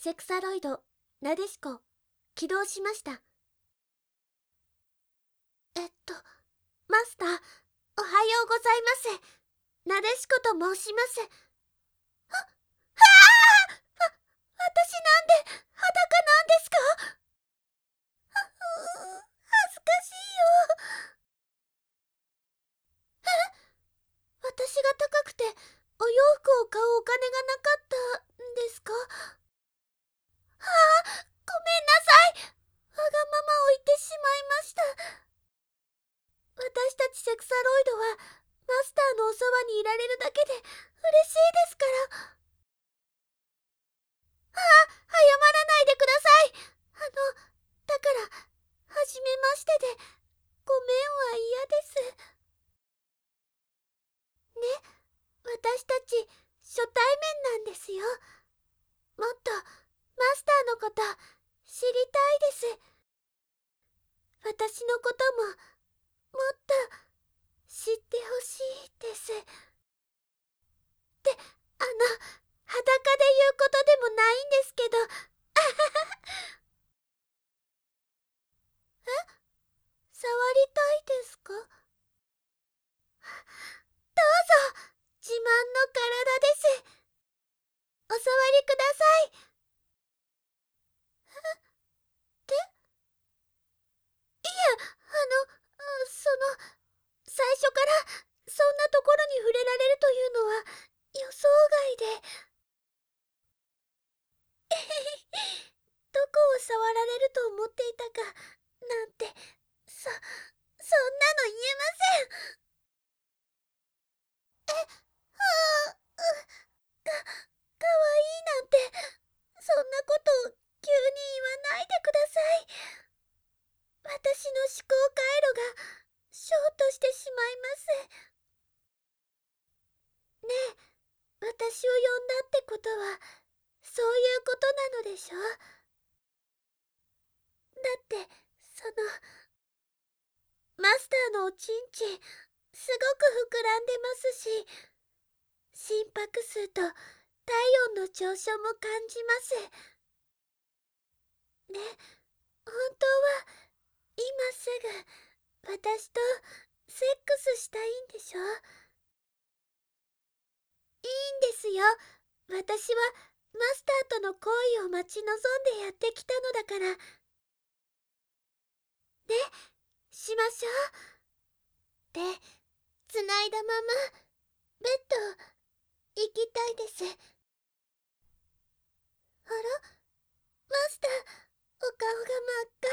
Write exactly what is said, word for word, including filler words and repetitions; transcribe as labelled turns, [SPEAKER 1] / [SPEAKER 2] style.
[SPEAKER 1] セクサロイド、なでしこ、起動しました。えっと、マスター、おはようございます。なでしこと申します。は、はあ！わ、私なんで裸なんですか？は、うー、恥ずかしいよ。え？私が高くて、お洋服を買うお金がなかったんですか？ああ、ごめんなさい。わがままを言ってしまいました。私たちセクサロイドはマスターのおそばにいられるだけで嬉しいですから。ああ、謝らないでください。あの、だから、はじめましてで、ごめんは嫌です。ね、私たち初対面なんですよ。もっとマスターのこと知りたいです。私のことももっと知ってほしいです。って、あの、裸で言うことでもないんですけど。え？触りたいですか？どうぞ、自慢の体です。お触りください。え？で？いえ、あの、その、最初からそんなところに触れられるというのは予想外で。えへへ、どこを触られると思っていたかなんて、そ、そんなの言えません。え、はあ、う、か、かわいいなんて、そんなこと急に言わないでください。私の思考回路がショートしてしまいます。ねえ、私を呼んだってことは、そういうことなのでしょ？だって、その、マスターのおちんちん、すごく膨らんでますし、心拍数と体温の上昇も感じます。ね、本当は、今すぐ、私と、セックスしたいんでしょ？いいんですよ。私は、マスターとの行為を待ち望んでやってきたのだから。ね、しましょう。で、つないだまま、ベッド、行きたいです。あら？マスター、お顔が真っ赤。